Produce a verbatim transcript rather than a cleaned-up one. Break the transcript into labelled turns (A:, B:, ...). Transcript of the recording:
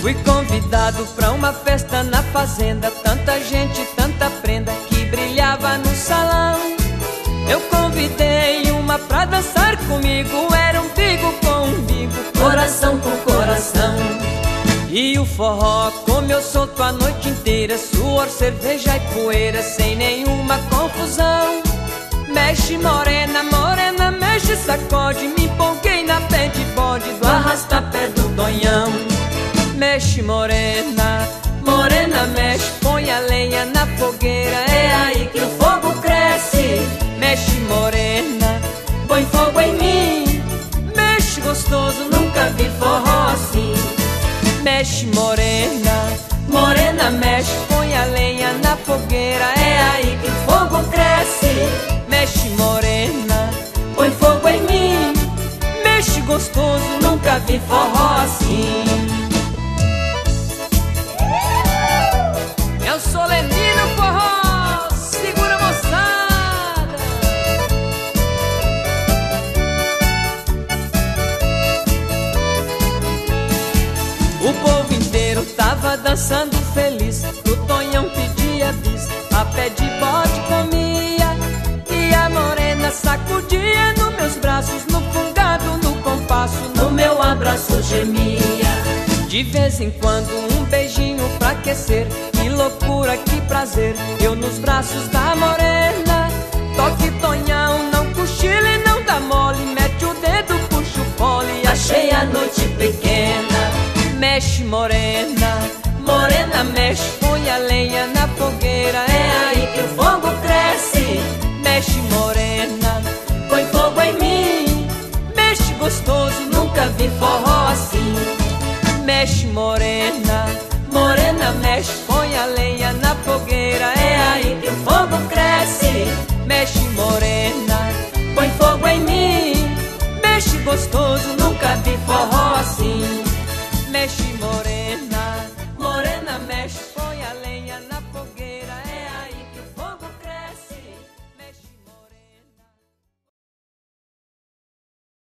A: Fui convidado pra uma festa na fazenda, tanta gente, tanta prenda que brilhava no salão. Eu convidei uma pra dançar comigo, era umbigo com umbigo, coração com coração. E o forró comeu solto a noite inteira, suor, cerveja e poeira, sem nenhuma confusão. Mexe morena, morena, mexe, sacode, me empolguei na pé de bode do arrasta-pé do Tonhão. Mexe morena, morena, mexe, põe a lenha na fogueira, é aí que o fogo cresce. Mexe morena, põe fogo em mim, mexe gostoso, nunca vi forró assim. Mexe morena, morena, mexe, põe a lenha na fogueira, é aí que o fogo cresce. Mexe morena, põe fogo em mim, mexe gostoso, nunca vi forró assim. É o Solenino Forró, segura moçada. O povo inteiro tava dançando feliz, o Tonhão pedia bis, a pé de bode comia, e a morena sacudia nos meus braços, no fungado, no compasso, no meu abraço gemia. De vez em quando um beijinho pra aquecer, que loucura, que prazer, eu nos braços da morena. Toque Tonhão, não cochile, não dá mole, mete o dedo, puxa o fole, achei a noite pequena. Mexe morena, morena, mexe, põe a lenha na fogueira, é aí que o fogo cresce. Mexe morena, põe fogo em mim, mexe gostoso, nunca vi forró assim. Mexe morena,